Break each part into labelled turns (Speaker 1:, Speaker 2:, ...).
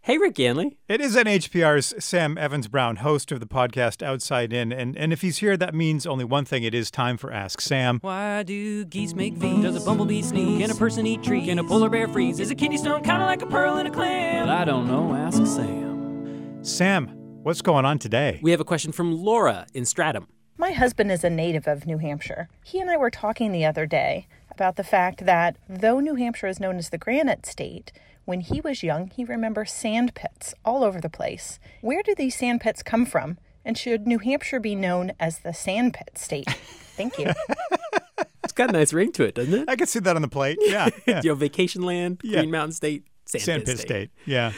Speaker 1: Hey, Rick Ganley.
Speaker 2: It is NHPR's Sam Evans-Brown, host of the podcast Outside In. And if he's here, that means only one thing. It is time for Ask Sam.
Speaker 1: Why do geese make V's? Does a bumblebee sneeze? Can a person eat trees? Can a polar bear freeze? Is a kidney stone kind of like a pearl in a clam?
Speaker 3: Well, I don't know. Ask Sam.
Speaker 2: Sam, what's going on today?
Speaker 1: We have a question from Laura in Stratham.
Speaker 4: My husband is a native of New Hampshire. He and I were talking the other day about the fact that though New Hampshire is known as the Granite State, when he was young, he remembers sand pits all over the place. Where do these sand pits come from? And should New Hampshire be known as the Sand Pit State? Thank you.
Speaker 1: It's got a nice ring to it, doesn't it?
Speaker 2: I can see that on the plate. Yeah.
Speaker 1: Vacation Land, Green Mountain State, Sand Pit State.
Speaker 2: Yeah.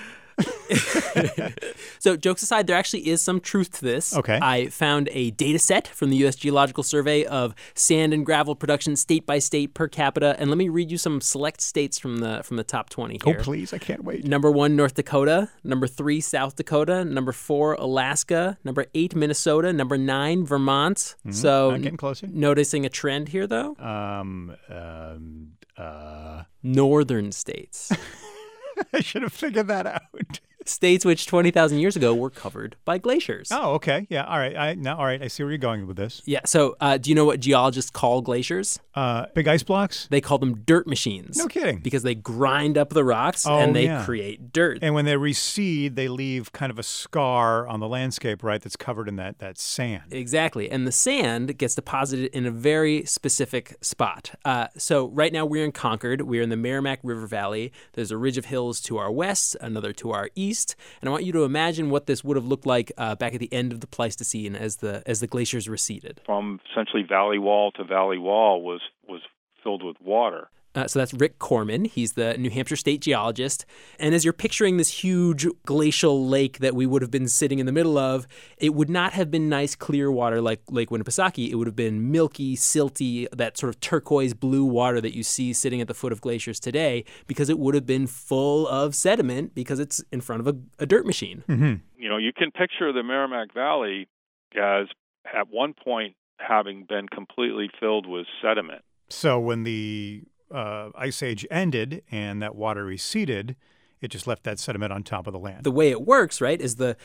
Speaker 1: So jokes aside, there actually is some truth to this.
Speaker 2: Okay.
Speaker 1: I found a data set from the U.S. Geological Survey of sand and gravel production state by state per capita. And let me read you some select states from the top 20 here.
Speaker 2: Oh, please. I can't wait.
Speaker 1: Number 1, North Dakota. Number 3, South Dakota. Number 4, Alaska. Number 8, Minnesota. Number 9, Vermont.
Speaker 2: Mm-hmm.
Speaker 1: So
Speaker 2: I'm getting closer.
Speaker 1: Noticing a trend here, though? Northern states.
Speaker 2: I should have figured that out.
Speaker 1: States which 20,000 years ago were covered by glaciers.
Speaker 2: Oh, okay. Yeah. All right. I see where you're going with this.
Speaker 1: Yeah. So do you know what geologists call glaciers?
Speaker 2: Big ice blocks?
Speaker 1: They call them dirt machines.
Speaker 2: No kidding.
Speaker 1: Because they grind up the rocks and they create dirt.
Speaker 2: And when they recede, they leave kind of a scar on the landscape, right, that's covered in that sand.
Speaker 1: Exactly. And the sand gets deposited in a very specific spot. So right now we're in Concord. We're in the Merrimack River Valley. There's a ridge of hills to our west, another to our east. And I want you to imagine what this would have looked like back at the end of the Pleistocene as the glaciers receded.
Speaker 5: From essentially valley wall to valley wall was filled with water.
Speaker 1: So that's Rick Corman. He's the New Hampshire state geologist. And as you're picturing this huge glacial lake that we would have been sitting in the middle of, it would not have been nice, clear water like Lake Winnipesaukee. It would have been milky, silty, that sort of turquoise blue water that you see sitting at the foot of glaciers today, because it would have been full of sediment because it's in front of a dirt machine.
Speaker 2: Mm-hmm.
Speaker 5: You know, you can picture the Merrimack Valley as at one point having been completely filled with sediment.
Speaker 2: So when the Ice Age ended and that water receded, it just left that sediment on top of the land.
Speaker 1: The way it works, right, is the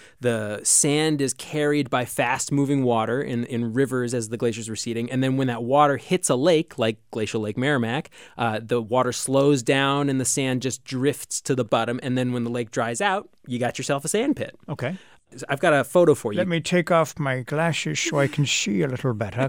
Speaker 1: sand is carried by fast-moving water in rivers as the glacier's receding, and then when that water hits a lake, like Glacial Lake Merrimack, the water slows down and the sand just drifts to the bottom, and then when the lake dries out, you got yourself a sand pit.
Speaker 2: Okay.
Speaker 1: I've got a photo for you.
Speaker 2: Let me take off my glasses so I can see a little better.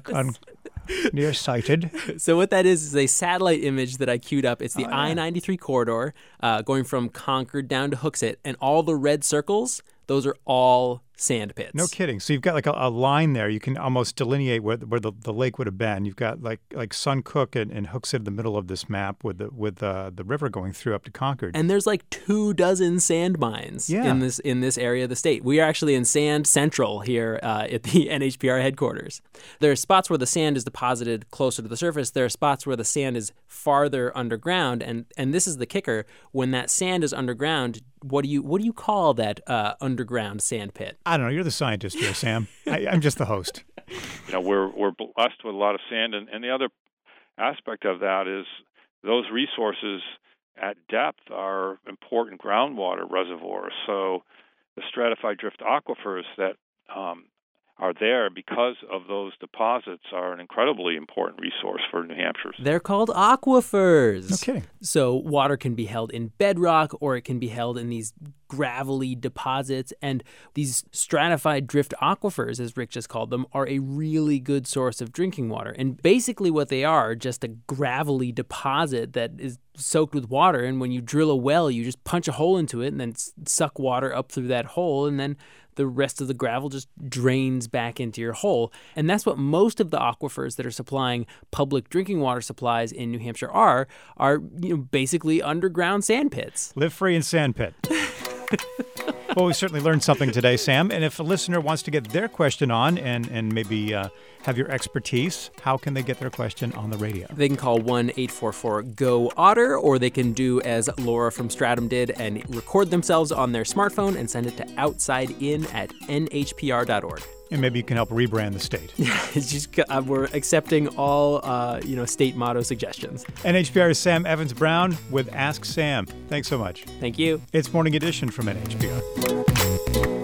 Speaker 2: Nearsighted.
Speaker 1: So what that is a satellite image that I queued up. It's the I-93 corridor going from Concord down to Hooksett, and all the red circles, those are all sand pits.
Speaker 2: No kidding. So you've got like a line there. You can almost delineate where the lake would have been. You've got like Suncook and Hooksett in the middle of this map with the river going through up to Concord.
Speaker 1: And there's like 24 sand mines in this area of the state. We are actually in Sand Central here at the NHPR headquarters. There are spots where the sand is deposited closer to the surface. There are spots where the sand is farther underground. And this is the kicker. When that sand is underground, what do you call that underground sand pit?
Speaker 2: I don't know. You're the scientist here, Sam. I'm just the host.
Speaker 5: You know, we're blessed with a lot of sand, and the other aspect of that is those resources at depth are important groundwater reservoirs. So the stratified drift aquifers that are there because of those deposits are an incredibly important resource for New Hampshire.
Speaker 1: They're called aquifers.
Speaker 2: No kidding.
Speaker 1: So water can be held in bedrock or it can be held in these gravelly deposits. And these stratified drift aquifers, as Rick just called them, are a really good source of drinking water. And basically what they are, just a gravelly deposit that is soaked with water. And when you drill a well, you just punch a hole into it and then suck water up through that hole. And then the rest of the gravel just drains back into your hole. And that's what most of the aquifers that are supplying public drinking water supplies in New Hampshire are basically underground sand pits.
Speaker 2: Live free in sand pit. Well, we certainly learned something today, Sam. And if a listener wants to get their question on and maybe have your expertise, how can they get their question on the radio?
Speaker 1: They can call 1-844-GO-OTTER, or they can do as Laura from Stratham did and record themselves on their smartphone and send it to outsidein@nhpr.org.
Speaker 2: And maybe you can help rebrand the state.
Speaker 1: It's just we're accepting all state motto suggestions.
Speaker 2: NHPR's Sam Evans-Brown with Ask Sam. Thanks so much.
Speaker 1: Thank you.
Speaker 2: It's Morning Edition from NHPR.